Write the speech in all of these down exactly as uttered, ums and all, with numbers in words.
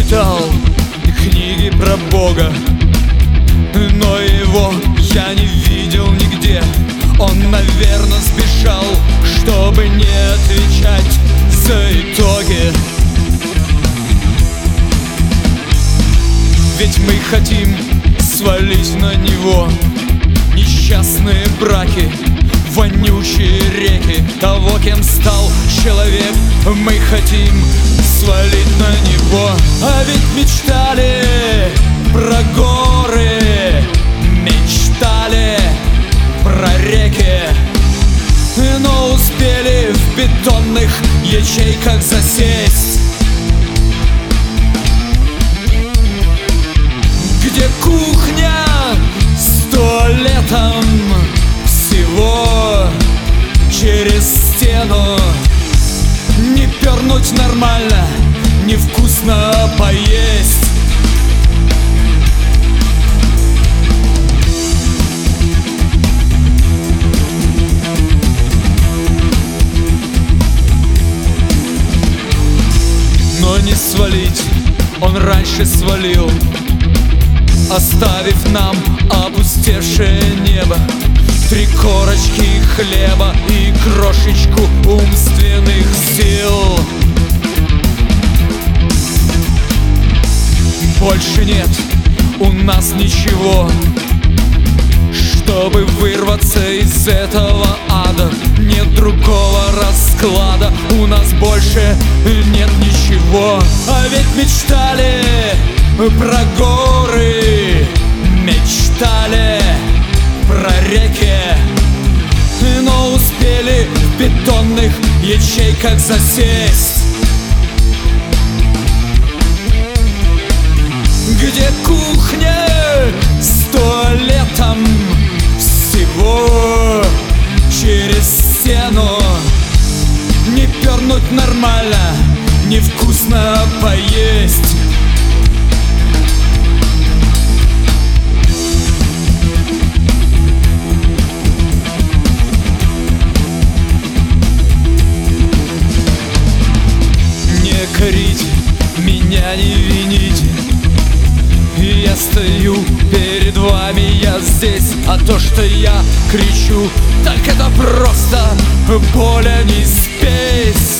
читал книги про Бога, но его я не видел нигде. Он, наверное, сбежал, чтобы не отвечать за итоги. Ведь мы хотим свалить на него несчастные браки, вонючие реки. Того, кем стал человек, мы хотим свалить на него. А ведь мечтали про горы, мечтали про реки, но успели в бетонных ячейках засесть, где кухня с туалетом всего через стену. Не пернуть нормально, невкусно поесть. Но не свалить, он раньше свалил, оставив нам опустевшее небо, три корочки хлеба и крошечку умственных сил. Больше нет у нас ничего, чтобы вырваться из этого ада. Нет другого расклада, у нас больше нет ничего. А ведь мечтали про горы, мечтали про реки, но успели в бетонных ячейках засесть, где кухня с туалетом всего через стену. Не пернуть нормально, невкусно поесть. Не корите, меня не вините, я стою перед вами, я здесь. А то, что я кричу, так это просто боль, а не спесь.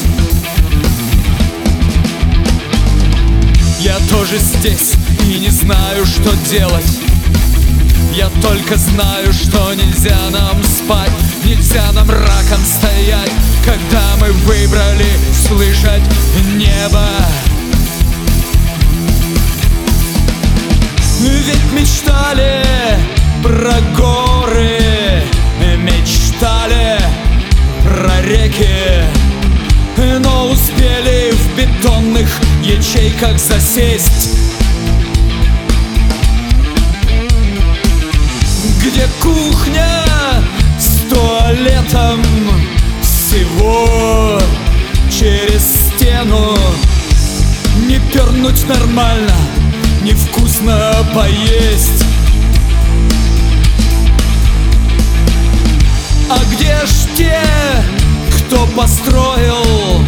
Я тоже здесь и не знаю, что делать. Я только знаю, что нельзя нам спать, нельзя нам раком стоять, когда мы выбрали слышать небо. Ведь мечтали про горы, мечтали про реки, но успели в бетонных ячейках засесть, где кухня с туалетом всего через стену. Не пернуть нормально, невкусно поесть. А где ж те, кто построил